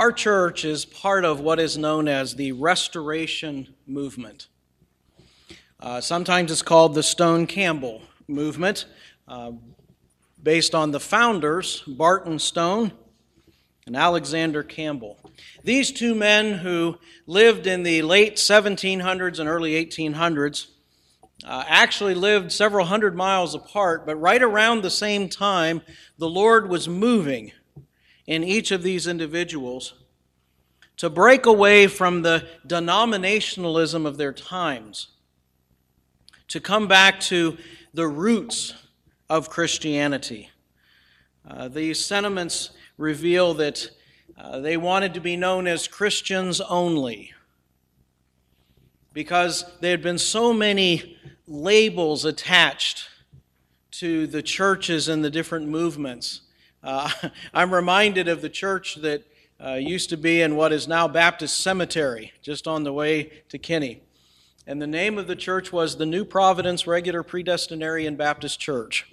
Our church is part of what is known as the Restoration Movement. Sometimes it's called the Stone Campbell Movement, based on the founders, Barton Stone and Alexander Campbell. These two men who lived in the late 1700s and early 1800s actually lived several hundred miles apart, but right around the same time, the Lord was moving in each of these individuals to break away from the denominationalism of their times, to come back to the roots of Christianity. These sentiments reveal that they wanted to be known as Christians only, because there had been so many labels attached to the churches and the different movements. I'm reminded of the church that used to be in what is now Baptist Cemetery, just on the way to Kinney. And the name of the church was the New Providence Regular Predestinarian Baptist Church.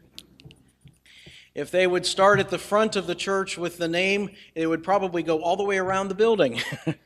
If they would start at the front of the church with the name, it would probably go all the way around the building.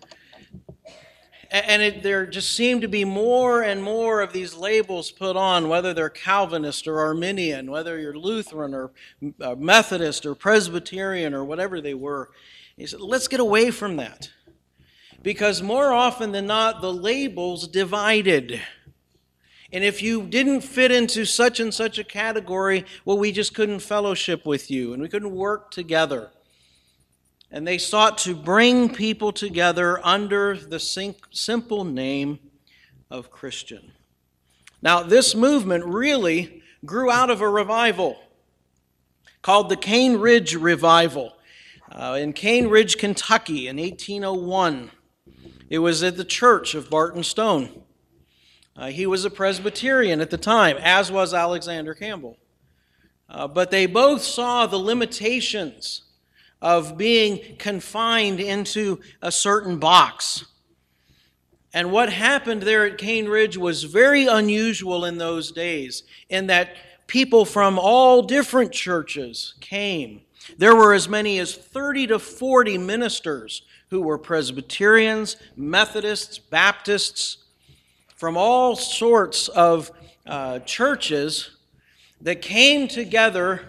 And there just seemed to be more and more of these labels put on, whether they're Calvinist or Arminian, whether you're Lutheran or Methodist or Presbyterian or whatever they were. He said, let's get away from that. Because more often than not, the labels divided. And if you didn't fit into such and such a category, well, we just couldn't fellowship with you and we couldn't work together. And they sought to bring people together under the simple name of Christian. Now, this movement really grew out of a revival called the Cane Ridge Revival in Cane Ridge, Kentucky in 1801. It was at the church of Barton Stone. He was a Presbyterian at the time, as was Alexander Campbell. But they both saw the limitations of being confined into a certain box. And what happened there at Cane Ridge was very unusual in those days, in that people from all different churches came. There were as many as 30 to 40 ministers who were Presbyterians, Methodists, Baptists, from all sorts of churches that came together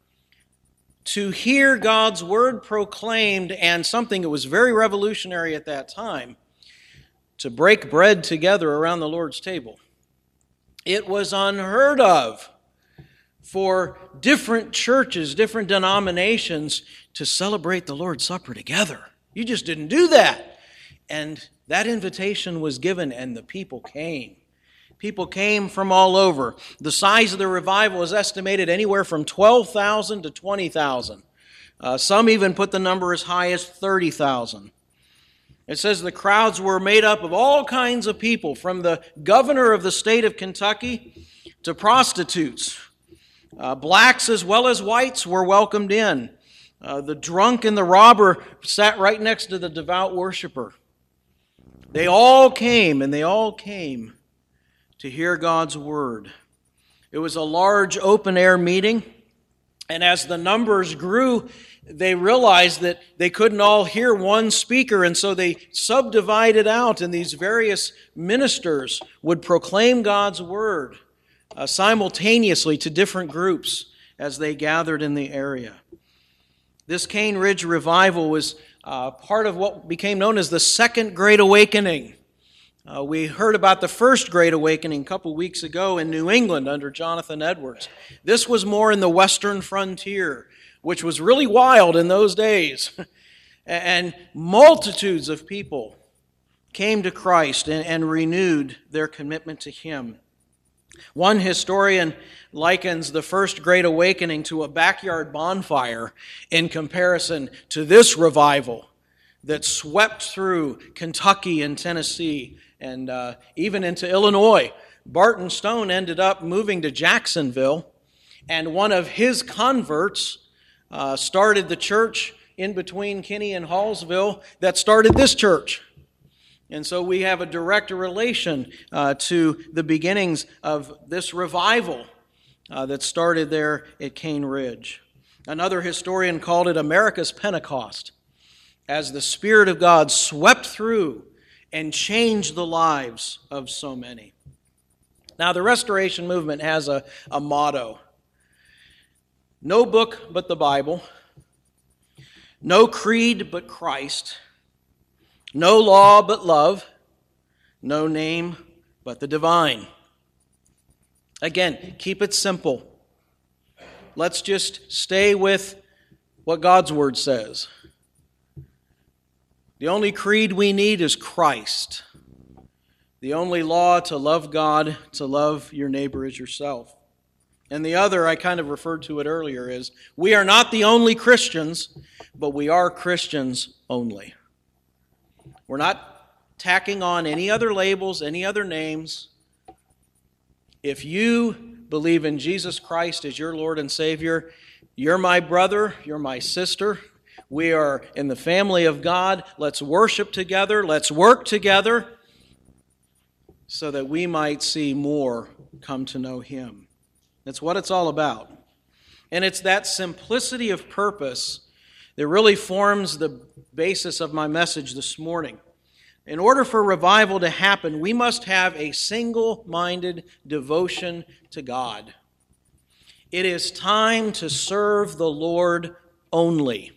to hear God's word proclaimed, and something that was very revolutionary at that time, to break bread together around the Lord's table. It was unheard of for different churches, different denominations, to celebrate the Lord's Supper together. You just didn't do that. And that invitation was given, and the people came. People came from all over. The size of the revival is estimated anywhere from 12,000 to 20,000. Some even put the number as high as 30,000. It says the crowds were made up of all kinds of people, from the governor of the state of Kentucky to prostitutes. Blacks as well as whites were welcomed in. The drunk and the robber sat right next to the devout worshiper. They all came, and they all came to hear God's word. It was a large open-air meeting, and as the numbers grew, they realized that they couldn't all hear one speaker, and so they subdivided out, and these various ministers would proclaim God's word simultaneously to different groups as they gathered in the area. This Cane Ridge Revival was part of what became known as the Second Great Awakening. We heard about the First Great Awakening a couple weeks ago in New England under Jonathan Edwards. This was more in the western frontier, which was really wild in those days. And multitudes of people came to Christ and renewed their commitment to Him. One historian likens the First Great Awakening to a backyard bonfire in comparison to this revival that swept through Kentucky and Tennessee and even into Illinois. Barton Stone ended up moving to Jacksonville, and one of his converts started the church in between Kinney and Hallsville that started this church. And so we have a direct relation to the beginnings of this revival that started there at Cane Ridge. Another historian called it America's Pentecost. as the Spirit of God swept through and changed the lives of so many. Now, the Restoration Movement has a motto: no book but the Bible, no creed but Christ, no law but love, no name but the divine. Again, keep it simple. Let's just stay with what God's Word says. The only creed we need is Christ. The only law to love God, to love your neighbor as yourself. And the other, I kind of referred to it earlier, is we are not the only Christians, but we are Christians only. We're not tacking on any other labels, any other names. If you believe in Jesus Christ as your Lord and Savior, you're my brother, you're my sister. We are in the family of God. Let's worship together. Let's work together so that we might see more come to know Him. That's what it's all about. And it's that simplicity of purpose that really forms the basis of my message this morning. In order for revival to happen, we must have a single-minded devotion to God. It is time to serve the Lord only.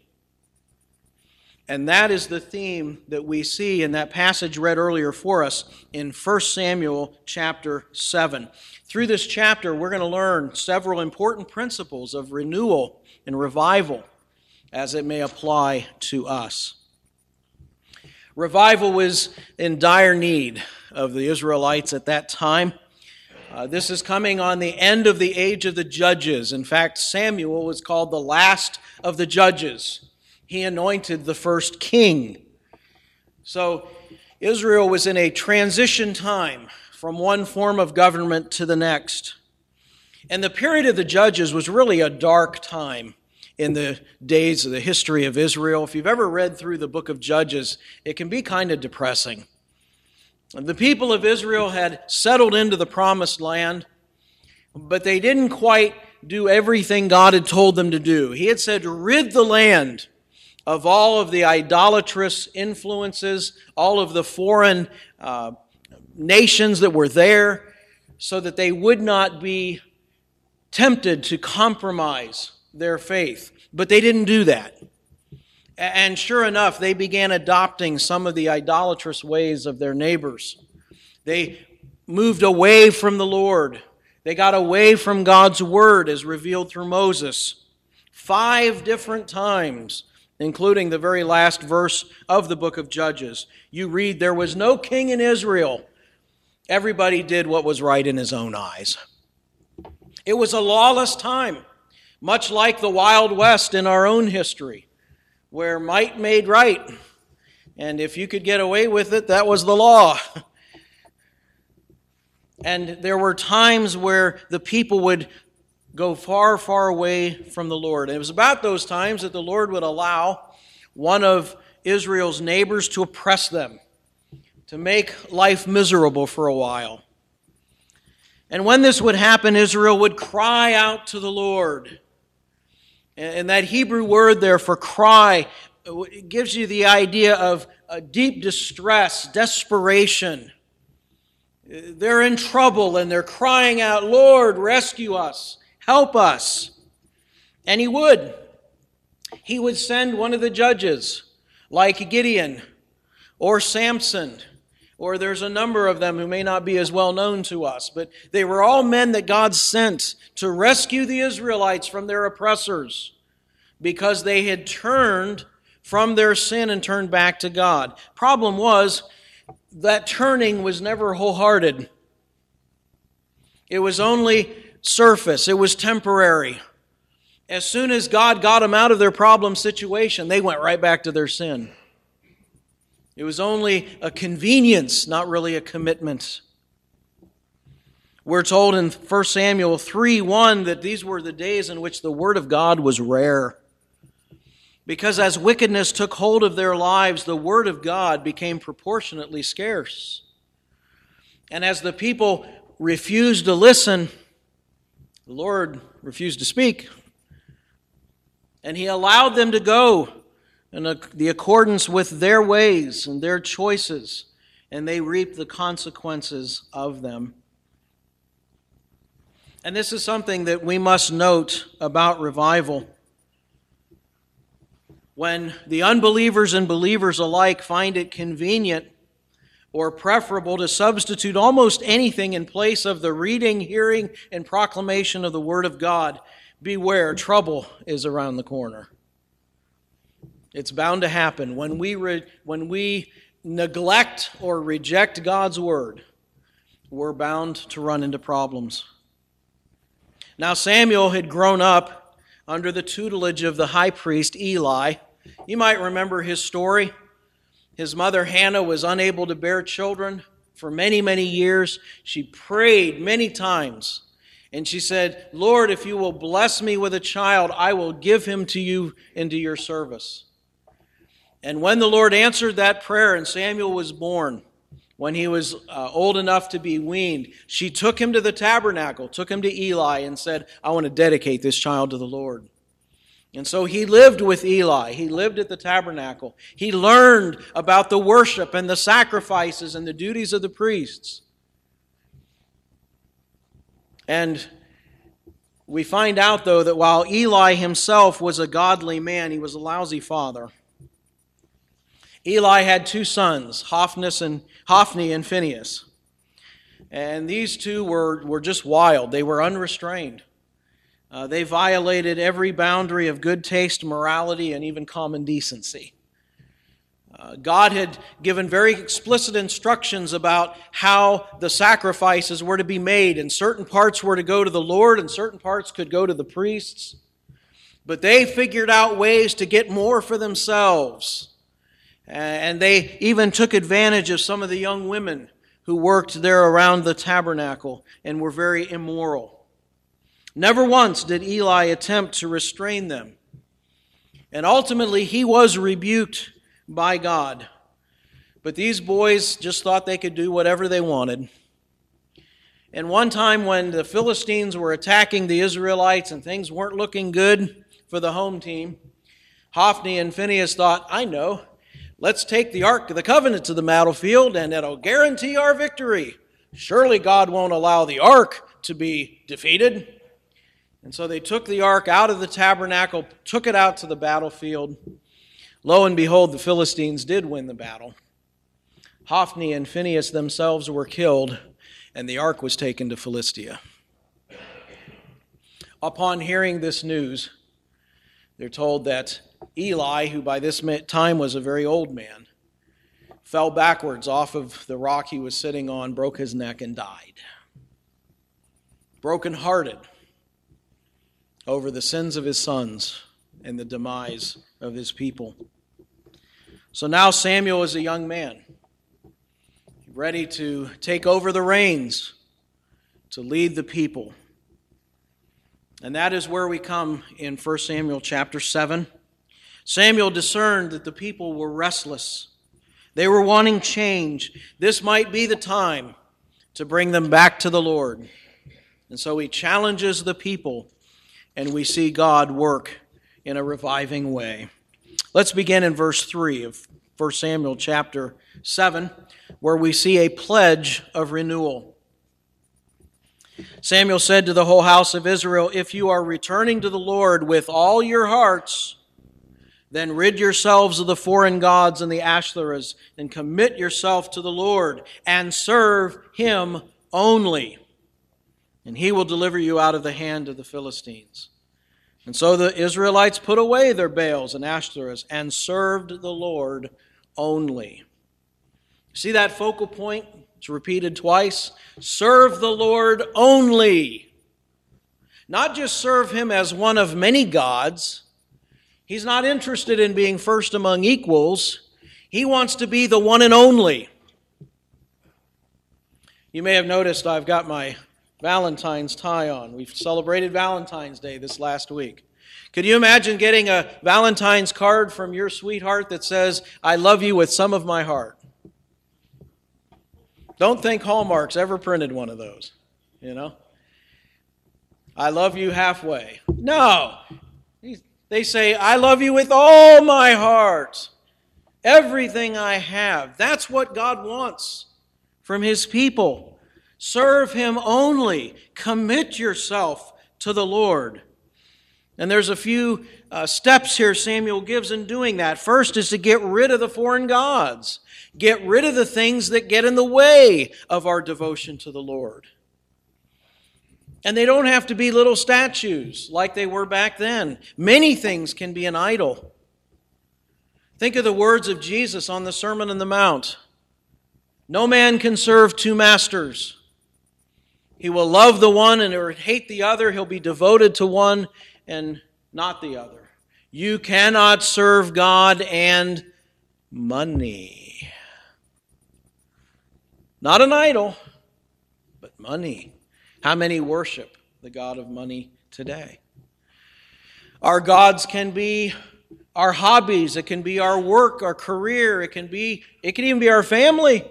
And that is the theme that we see in that passage read earlier for us in 1 Samuel chapter 7. Through this chapter, we're going to learn several important principles of renewal and revival as it may apply to us. Revival was in dire need of the Israelites at that time. This is coming on the end of the age of the judges. In fact, Samuel was called the last of the judges. He anointed the first king. So Israel was in a transition time from one form of government to the next. And the period of the judges was really a dark time in the days of the history of Israel. If you've ever read through the book of Judges, it can be kind of depressing. The people of Israel had settled into the promised land, but they didn't quite do everything God had told them to do. He had said, rid the land of all of the idolatrous influences, all of the foreign nations that were there, so that they would not be tempted to compromise their faith. But they didn't do that. And sure enough, they began adopting some of the idolatrous ways of their neighbors. They moved away from the Lord. They got away from God's word as revealed through Moses. 5 different times, including the very last verse of the book of Judges. You read, there was no king in Israel. Everybody did what was right in his own eyes. It was a lawless time, much like the Wild West in our own history, where might made right. And if you could get away with it, that was the law. And there were times where the people would go far, far away from the Lord. And it was about those times that the Lord would allow one of Israel's neighbors to oppress them, to make life miserable for a while. And when this would happen, Israel would cry out to the Lord. And that Hebrew word there for cry gives you the idea of a deep distress, desperation. They're in trouble and they're crying out, Lord, rescue us, help us. And He would. He would send one of the judges, like Gideon or Samson, or there's a number of them who may not be as well known to us, but they were all men that God sent to rescue the Israelites from their oppressors because they had turned from their sin and turned back to God. Problem was, that turning was never wholehearted. It was only surface. It was temporary. As soon as God got them out of their problem situation, they went right back to their sin. It was only a convenience, not really a commitment. We're told in 1 Samuel 3:1 that these were the days in which the Word of God was rare. Because as wickedness took hold of their lives, the Word of God became proportionately scarce. And as the people refused to listen, the Lord refused to speak. And He allowed them to go in the accordance with their ways and their choices, and they reap the consequences of them. And this is something that we must note about revival. When the unbelievers and believers alike find it convenient or preferable to substitute almost anything in place of the reading, hearing, and proclamation of the Word of God, beware, trouble is around the corner. It's bound to happen. When we neglect or reject God's Word, we're bound to run into problems. Now, Samuel had grown up under the tutelage of the high priest Eli. You might remember his story. His mother Hannah was unable to bear children for many, many years. She prayed many times, and she said, "Lord, if you will bless me with a child, I will give him to you into your service." And when the Lord answered that prayer and Samuel was born, when he was old enough to be weaned, she took him to the tabernacle, took him to Eli, and said, "I want to dedicate this child to the Lord." And so he lived with Eli. He lived at the tabernacle. He learned about the worship and the sacrifices and the duties of the priests. And we find out, though, that while Eli himself was a godly man, he was a lousy father. Eli had two sons, Hophni and Phinehas. And these two were just wild. They were unrestrained. They violated every boundary of good taste, morality, and even common decency. God had given very explicit instructions about how the sacrifices were to be made, and certain parts were to go to the Lord, and certain parts could go to the priests. But they figured out ways to get more for themselves. And they even took advantage of some of the young women who worked there around the tabernacle and were very immoral. Never once did Eli attempt to restrain them. And ultimately, he was rebuked by God. But these boys just thought they could do whatever they wanted. And one time when the Philistines were attacking the Israelites and things weren't looking good for the home team, Hophni and Phinehas thought, "I know. Let's take the Ark of the Covenant to the battlefield, and it'll guarantee our victory. Surely God won't allow the Ark to be defeated." And so they took the Ark out of the tabernacle, took it out to the battlefield. Lo and behold, the Philistines did win the battle. Hophni and Phinehas themselves were killed, and the Ark was taken to Philistia. Upon hearing this news, they're told that Eli, who by this time was a very old man, fell backwards off of the rock he was sitting on, broke his neck, and died. Brokenhearted over the sins of his sons and the demise of his people. So now Samuel is a young man, ready to take over the reins, to lead the people. And that is where we come in 1 Samuel chapter 7. Samuel discerned that the people were restless. They were wanting change. This might be the time to bring them back to the Lord. And so he challenges the people, and we see God work in a reviving way. Let's begin in verse 3 of 1 Samuel chapter 7, where we see a pledge of renewal. Samuel said to the whole house of Israel, "If you are returning to the Lord with all your hearts, then rid yourselves of the foreign gods and the Ashtoreths, and commit yourself to the Lord, and serve Him only. And He will deliver you out of the hand of the Philistines." And so the Israelites put away their Baals and Ashtoreths and served the Lord only. See that focal point? It's repeated twice. Serve the Lord only. Not just serve Him as one of many gods. He's not interested in being first among equals. He wants to be the one and only. You may have noticed I've got my Valentine's tie on. We've celebrated Valentine's Day this last week. Could you imagine getting a Valentine's card from your sweetheart that says, "I love you with some of my heart"? Don't think Hallmark's ever printed one of those, "I love you halfway." No. They say, I love you with all my heart, everything I have. That's what God wants from His people. Serve Him only. Commit yourself to the Lord. And there's a few steps here Samuel gives in doing that. First is to get rid of the foreign gods. Get rid of the things that get in the way of our devotion to the Lord. And they don't have to be little statues like they were back then. Many things can be an idol. Think of the words of Jesus on the Sermon on the Mount. No man can serve two masters. He will love the one and hate the other. He'll be devoted to one and not the other. You cannot serve God and money. Not an idol, but money. How many worship the god of money today? Our gods can be our hobbies. It can be our work, our career. It can even be our family.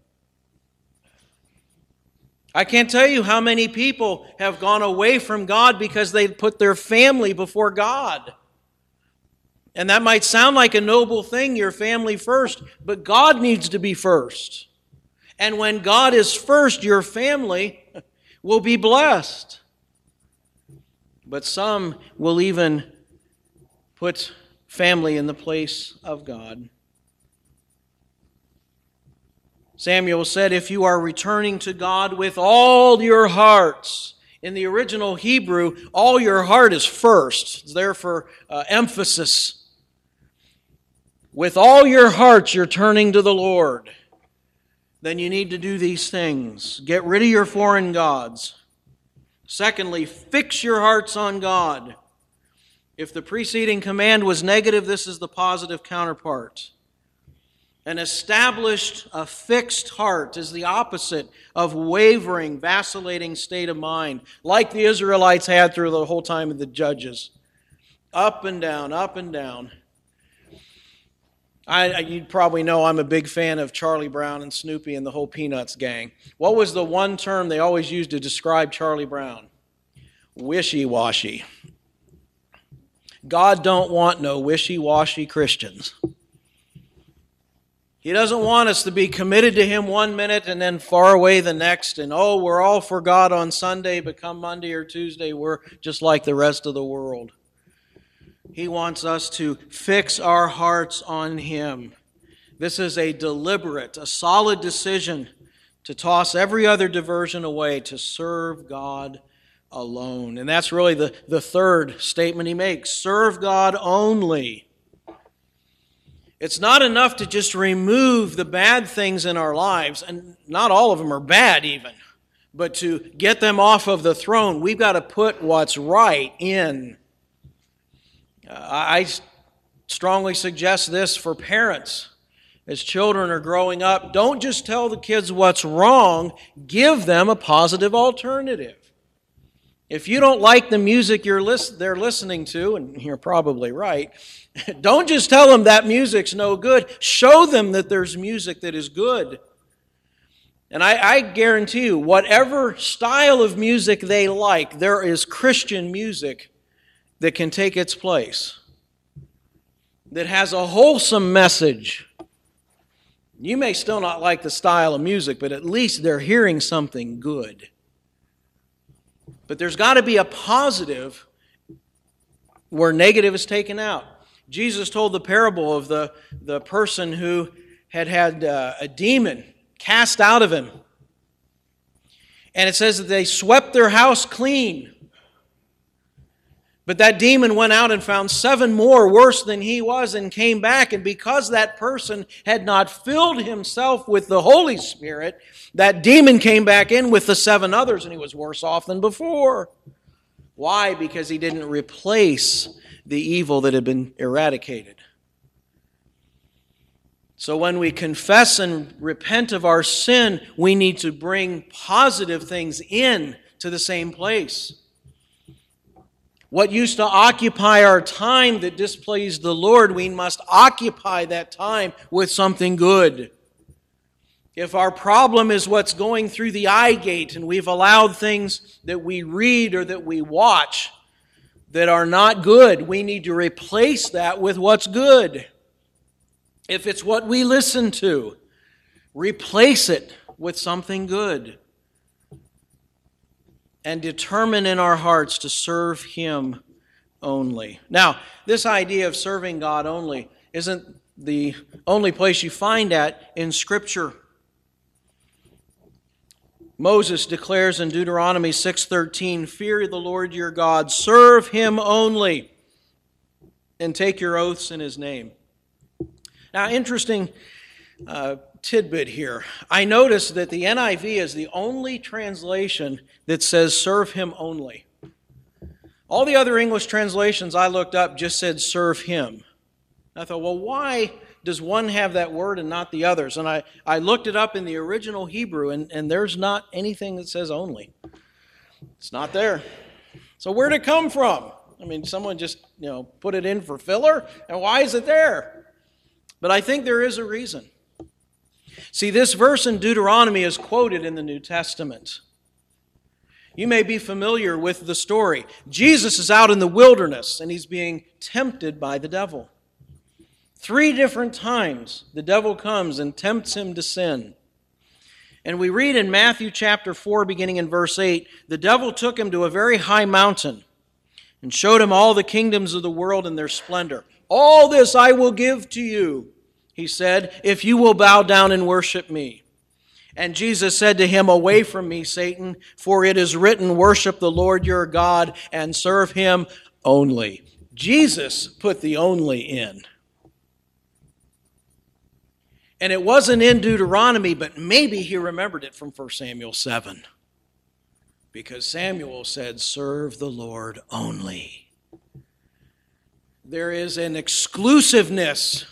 I can't tell you how many people have gone away from God because they put their family before God. And that might sound like a noble thing, your family first, but God needs to be first. And when God is first, your family will be blessed. But some will even put family in the place of God. Samuel said, if you are returning to God with all your hearts, in the original Hebrew, all your heart is first. It's there for emphasis. With all your heart, you're turning to the Lord. Then you need to do these things. Get rid of your foreign gods. Secondly, fix your hearts on God. If the preceding command was negative, this is the positive counterpart. An established, a fixed heart is the opposite of wavering, vacillating state of mind, like the Israelites had through the whole time of the Judges. Up and down, up and down. You probably know I'm a big fan of Charlie Brown and Snoopy and the whole Peanuts gang. What was the one term they always used to describe Charlie Brown? Wishy-washy. God don't want no wishy-washy Christians. He doesn't want us to be committed to Him one minute and then far away the next. And we're all for God on Sunday, but come Monday or Tuesday, we're just like the rest of the world. He wants us to fix our hearts on Him. This is a deliberate, a solid decision to toss every other diversion away to serve God alone. And that's really the third statement he makes. Serve God only. It's not enough to just remove the bad things in our lives, and not all of them are bad even, but to get them off of the throne, we've got to put what's right in. I strongly suggest this for parents. As children are growing up, don't just tell the kids what's wrong, give them a positive alternative. If you don't like the music they're listening to, and you're probably right, don't just tell them that music's no good. Show them that there's music that is good. And I guarantee you, whatever style of music they like, there is Christian music that can take its place, that has a wholesome message. You may still not like the style of music, but at least they're hearing something good. But there's got to be a positive where negative is taken out. Jesus told the parable of the person who had a demon cast out of him. And it says that they swept their house clean. But that demon went out and found 7 more worse than he was and came back. And because that person had not filled himself with the Holy Spirit, that demon came back in with the 7 others and he was worse off than before. Why? Because he didn't replace the evil that had been eradicated. So when we confess and repent of our sin, we need to bring positive things in to the same place. What used to occupy our time that displeased the Lord, we must occupy that time with something good. If our problem is what's going through the eye gate and we've allowed things that we read or that we watch that are not good. We need to replace that with what's good. If it's what we listen to, replace it with something good. And determine in our hearts to serve Him only. Now, this idea of serving God only isn't the only place you find that in Scripture. Moses declares in Deuteronomy 6:13, "Fear the Lord your God, serve Him only, and take your oaths in His name." Now, interesting tidbit here. I noticed that the NIV is the only translation that says serve Him only. All the other English translations I looked up just said serve Him. I thought, well, why does one have that word and not the others? And I looked it up in the original Hebrew, and there's not anything that says only. It's not there. So where'd it come from? I mean, someone just, put it in for filler? And why is it there? But I think there is a reason. See, this verse in Deuteronomy is quoted in the New Testament. You may be familiar with the story. Jesus is out in the wilderness, and he's being tempted by the devil. 3 different times the devil comes and tempts him to sin. And we read in Matthew chapter 4, beginning in verse 8, "The devil took him to a very high mountain and showed him all the kingdoms of the world and their splendor. 'All this I will give to you,' he said, 'if you will bow down and worship me.' And Jesus said to him, 'Away from me, Satan, for it is written, worship the Lord your God and serve Him only.'" Jesus put the only in. And it wasn't in Deuteronomy, but maybe he remembered it from 1 Samuel 7. Because Samuel said, serve the Lord only. There is an exclusiveness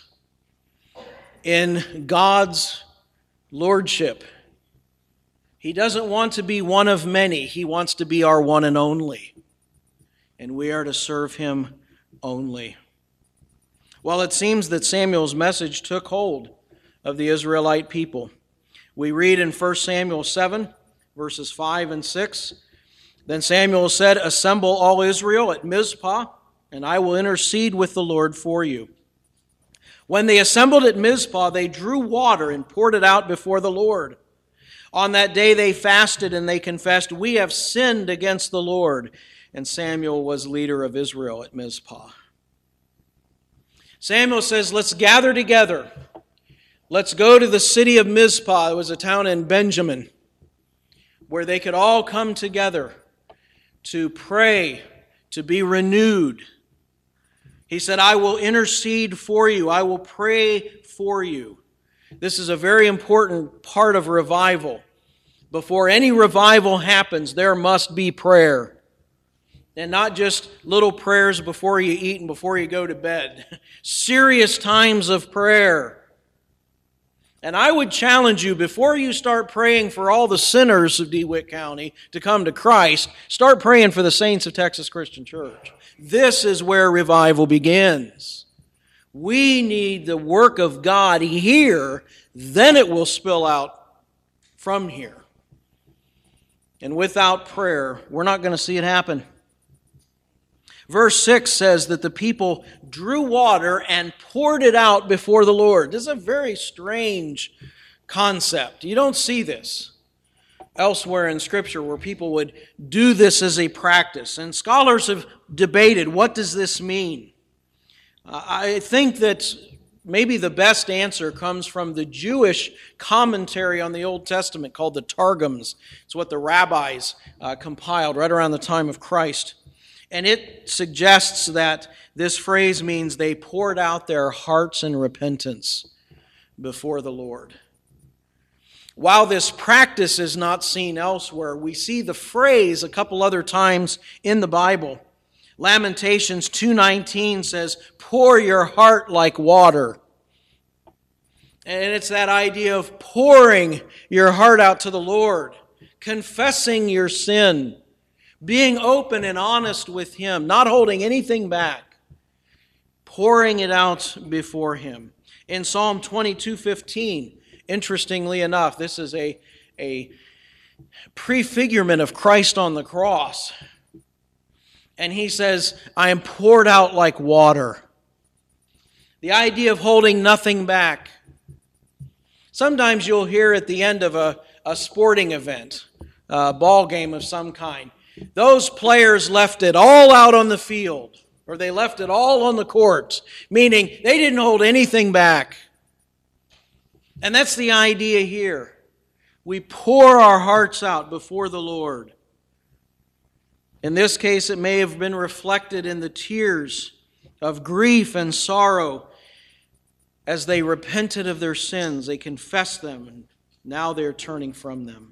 in God's lordship. He doesn't want to be one of many. He wants to be our one and only. And we are to serve Him only. Well, it seems that Samuel's message took hold of the Israelite people. We read in 1 Samuel 7, verses 5 and 6, "Then Samuel said, 'Assemble all Israel at Mizpah, and I will intercede with the Lord for you.' When they assembled at Mizpah, they drew water and poured it out before the Lord. On that day they fasted and they confessed, 'We have sinned against the Lord.' And Samuel was leader of Israel at Mizpah." Samuel says, let's gather together. Let's go to the city of Mizpah. It was a town in Benjamin, where they could all come together to pray, to be renewed. He said, "I will intercede for you. I will pray for you." This is a very important part of revival. Before any revival happens, there must be prayer. And not just little prayers before you eat and before you go to bed. Serious times of prayer. And I would challenge you, before you start praying for all the sinners of DeWitt County to come to Christ, start praying for the saints of Texas Christian Church. This is where revival begins. We need the work of God here, then it will spill out from here. And without prayer, we're not going to see it happen. Verse 6 says that the people drew water and poured it out before the Lord. This is a very strange concept. You don't see this elsewhere in Scripture where people would do this as a practice. And scholars have debated, what does this mean? I think that maybe the best answer comes from the Jewish commentary on the Old Testament called the Targums. It's what the rabbis compiled right around the time of Christ. And it suggests that this phrase means they poured out their hearts in repentance before the Lord. While this practice is not seen elsewhere, we see the phrase a couple other times in the Bible. Lamentations 2:19 says, "Pour your heart like water." And it's that idea of pouring your heart out to the Lord, confessing your sin, being open and honest with Him, not holding anything back, pouring it out before Him. In Psalm 22:15, interestingly enough, this is a prefigurement of Christ on the cross. And he says, I am poured out like water. The idea of holding nothing back. Sometimes you'll hear at the end of a sporting event, a ball game of some kind, those players left it all out on the field, or they left it all on the court, meaning they didn't hold anything back. And that's the idea here. We pour our hearts out before the Lord. In this case, it may have been reflected in the tears of grief and sorrow as they repented of their sins. They confessed them, and now they're turning from them.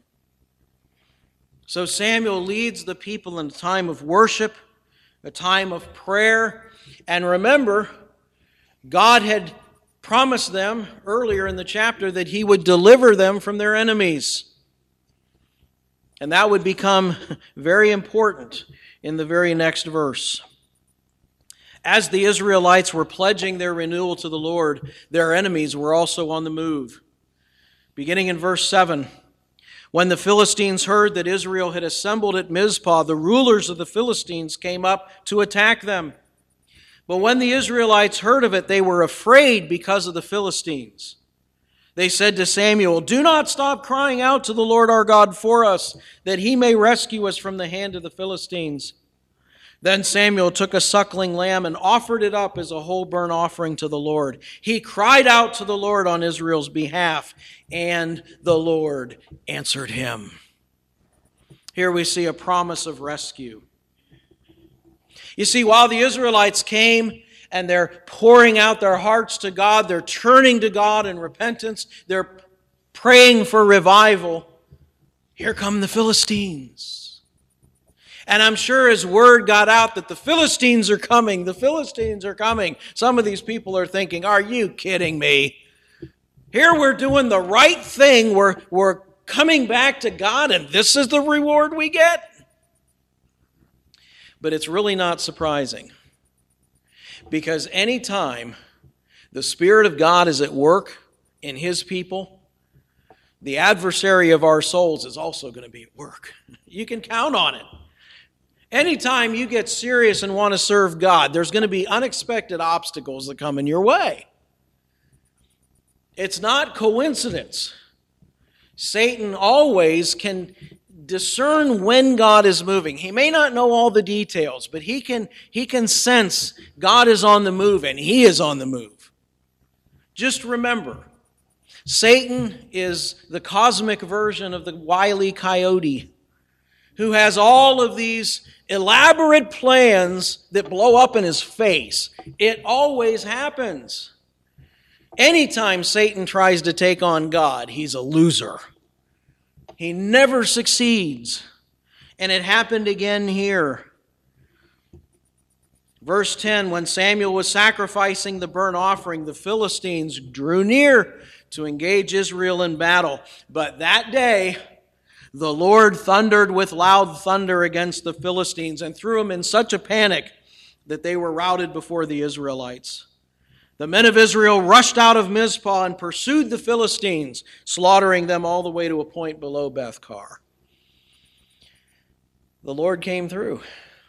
So Samuel leads the people in a time of worship, a time of prayer. And remember, God had promised them earlier in the chapter that He would deliver them from their enemies. And that would become very important in the very next verse. As the Israelites were pledging their renewal to the Lord, their enemies were also on the move. Beginning in verse 7, when the Philistines heard that Israel had assembled at Mizpah, the rulers of the Philistines came up to attack them. But when the Israelites heard of it, they were afraid because of the Philistines. They said to Samuel, do not stop crying out to the Lord our God for us, that He may rescue us from the hand of the Philistines. Then Samuel took a suckling lamb and offered it up as a whole burnt offering to the Lord. He cried out to the Lord on Israel's behalf, and the Lord answered him. Here we see a promise of rescue. You see, while the Israelites came and they're pouring out their hearts to God, they're turning to God in repentance, they're praying for revival, here come the Philistines. And I'm sure as word got out that the Philistines are coming, some of these people are thinking, are you kidding me? Here we're doing the right thing, we're coming back to God, and this is the reward we get? But it's really not surprising. Because anytime the Spirit of God is at work in His people, the adversary of our souls is also going to be at work. You can count on it. Anytime you get serious and want to serve God, there's going to be unexpected obstacles that come in your way. It's not coincidence. Satan always can discern when God is moving. He may not know all the details, but he can sense God is on the move, and He is on the move. Just remember, Satan is the cosmic version of the Wile E. Coyote, who has all of these elaborate plans that blow up in his face. It always happens. Anytime Satan tries to take on God, he's a loser. He never succeeds. And it happened again here. Verse 10, when Samuel was sacrificing the burnt offering, the Philistines drew near to engage Israel in battle. But that day, the Lord thundered with loud thunder against the Philistines and threw them in such a panic that they were routed before the Israelites. The men of Israel rushed out of Mizpah and pursued the Philistines, slaughtering them all the way to a point below Beth-kar. The Lord came through.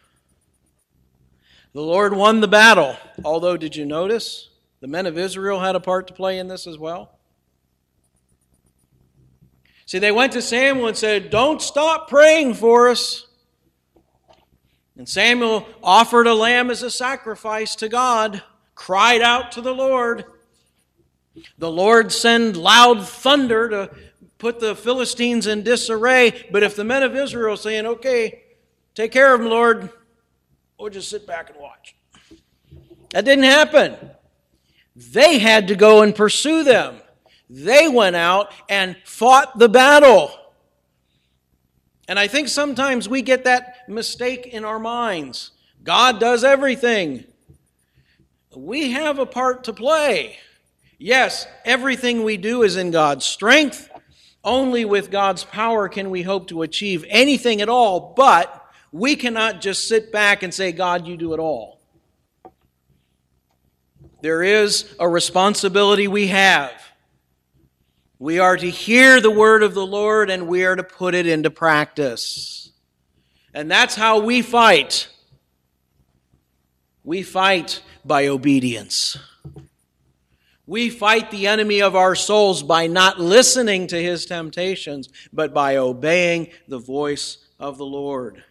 The Lord won the battle. Although, did you notice the men of Israel had a part to play in this as well? See, they went to Samuel and said, don't stop praying for us. And Samuel offered a lamb as a sacrifice to God, cried out to the Lord. The Lord sent loud thunder to put the Philistines in disarray. But if the men of Israel are saying, okay, take care of them, Lord, we'll just sit back and watch. That didn't happen. They had to go and pursue them. They went out and fought the battle. And I think sometimes we get that mistake in our minds. God does everything. We have a part to play. Yes, everything we do is in God's strength. Only with God's power can we hope to achieve anything at all, but we cannot just sit back and say, God, you do it all. There is a responsibility we have. We are to hear the word of the Lord and we are to put it into practice. And that's how we fight. We fight by obedience. We fight the enemy of our souls by not listening to his temptations, but by obeying the voice of the Lord.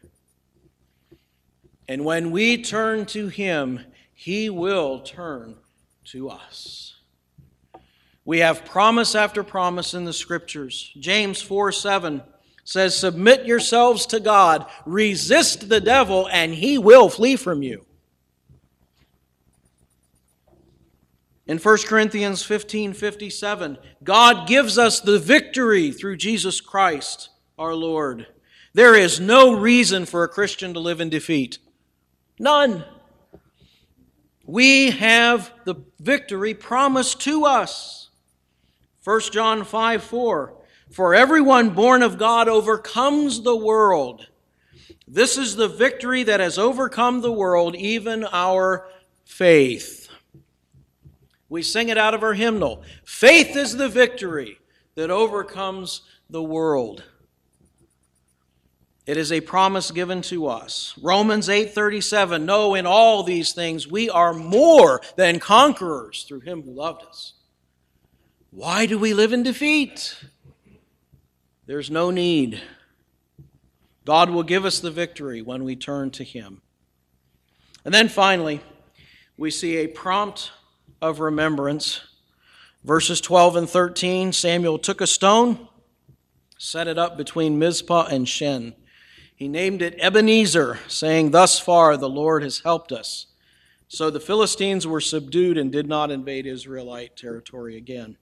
And when we turn to him, he will turn to us. We have promise after promise in the Scriptures. James 4:7 says, "Submit yourselves to God, resist the devil, and he will flee from you." In 1 Corinthians 15:57, God gives us the victory through Jesus Christ, our Lord. There is no reason for a Christian to live in defeat. None. We have the victory promised to us. 1 John 5:4, "For everyone born of God overcomes the world. This is the victory that has overcome the world, even our faith." We sing it out of our hymnal. Faith is the victory that overcomes the world. It is a promise given to us. Romans 8:37, "No, in all these things we are more than conquerors through him who loved us." Why do we live in defeat? There's no need. God will give us the victory when we turn to him. And then finally, we see a prompt of remembrance. Verses 12 and 13, Samuel took a stone, set it up between Mizpah and Shen. He named it Ebenezer, saying, "Thus far the Lord has helped us." So the Philistines were subdued and did not invade Israelite territory again.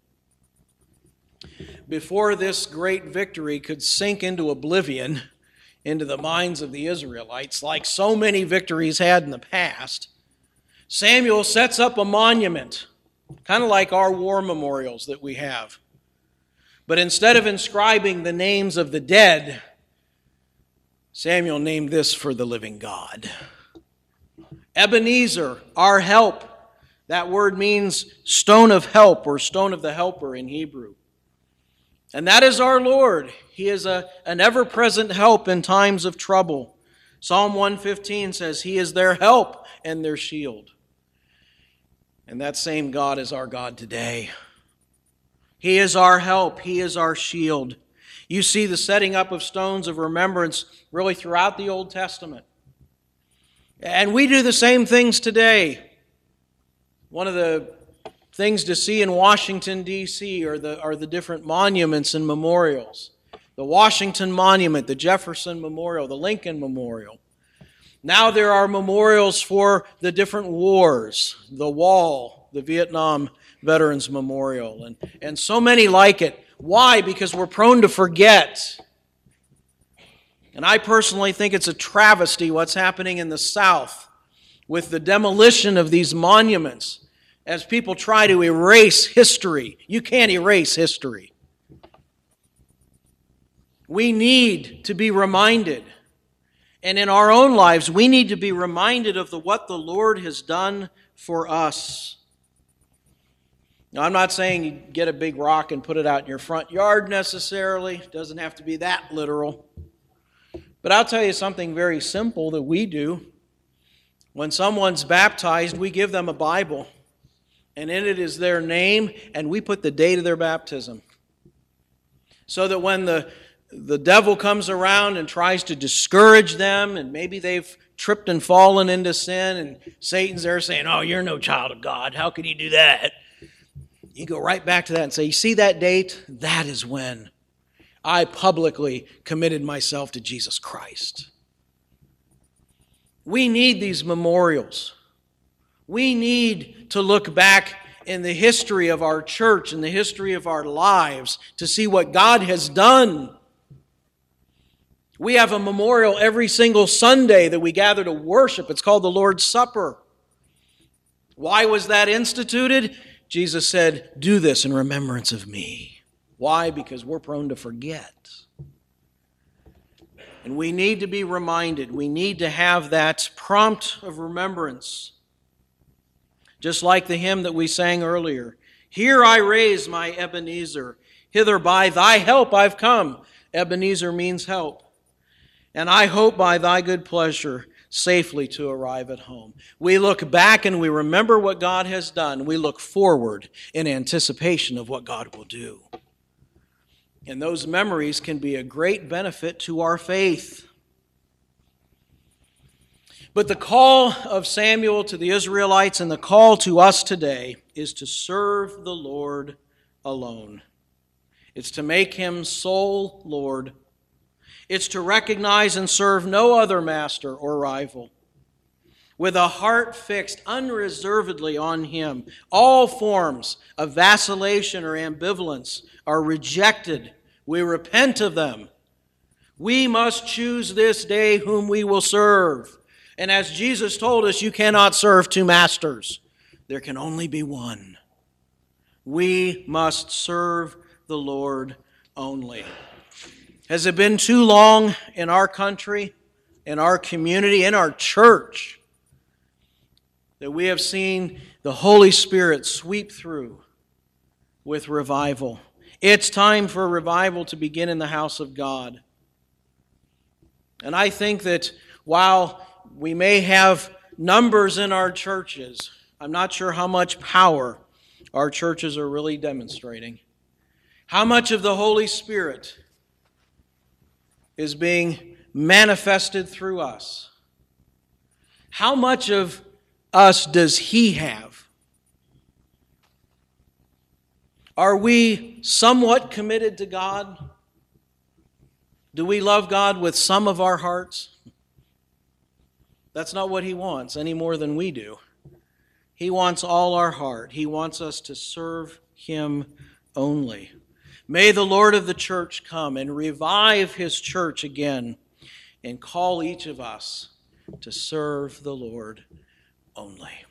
Before this great victory could sink into oblivion, into the minds of the Israelites, like so many victories had in the past, Samuel sets up a monument, kind of like our war memorials that we have. But instead of inscribing the names of the dead, Samuel named this for the living God. Ebenezer, our help. That word means stone of help or stone of the helper in Hebrew. And that is our Lord. He is an ever-present help in times of trouble. Psalm 115 says, "He is their help and their shield." And that same God is our God today. He is our help. He is our shield. You see the setting up of stones of remembrance really throughout the Old Testament. And we do the same things today. One of the things to see in Washington, D.C. are the different monuments and memorials. The Washington Monument, the Jefferson Memorial, the Lincoln Memorial. Now there are memorials for the different wars, the Wall, the Vietnam Veterans Memorial, and so many like it. Why? Because we're prone to forget. And I personally think it's a travesty what's happening in the South with the demolition of these monuments as people try to erase history. You can't erase history. We need to be reminded. And in our own lives, we need to be reminded of what the Lord has done for us. Now, I'm not saying you get a big rock and put it out in your front yard necessarily. It doesn't have to be that literal. But I'll tell you something very simple that we do. When someone's baptized, we give them a Bible. And in it is their name, and we put the date of their baptism. So that when the devil comes around and tries to discourage them, and maybe they've tripped and fallen into sin, and Satan's there saying, "Oh, you're no child of God. How could you do that?" You go right back to that and say, "You see that date? That is when I publicly committed myself to Jesus Christ." We need these memorials. We need to look back in the history of our church, in the history of our lives, to see what God has done. We have a memorial every single Sunday that we gather to worship. It's called the Lord's Supper. Why was that instituted? Jesus said, "Do this in remembrance of me." Why? Because we're prone to forget. And we need to be reminded. We need to have that prompt of remembrance. Just like the hymn that we sang earlier. "Here I raise my Ebenezer. Hither by thy help I've come." Ebenezer means help. "And I hope by thy good pleasure safely to arrive at home. We look back and we remember what God has done. We look forward in anticipation of what God will do. And those memories can be a great benefit to our faith. But the call of Samuel to the Israelites and the call to us today is to serve the Lord alone. It's to make Him sole Lord. It's to recognize and serve no other master or rival. With a heart fixed unreservedly on Him, all forms of vacillation or ambivalence are rejected. We repent of them. We must choose this day whom we will serve. And as Jesus told us, you cannot serve two masters. There can only be one. We must serve the Lord only. Has it been too long in our country, in our community, in our church, that we have seen the Holy Spirit sweep through with revival? It's time for revival to begin in the house of God. And I think that while we may have numbers in our churches, I'm not sure how much power our churches are really demonstrating. How much of the Holy Spirit is being manifested through us? How much of us does He have? Are we somewhat committed to God? Do we love God with some of our hearts? That's not what He wants any more than we do. He wants all our heart. He wants us to serve Him only. May the Lord of the church come and revive His church again and call each of us to serve the Lord only.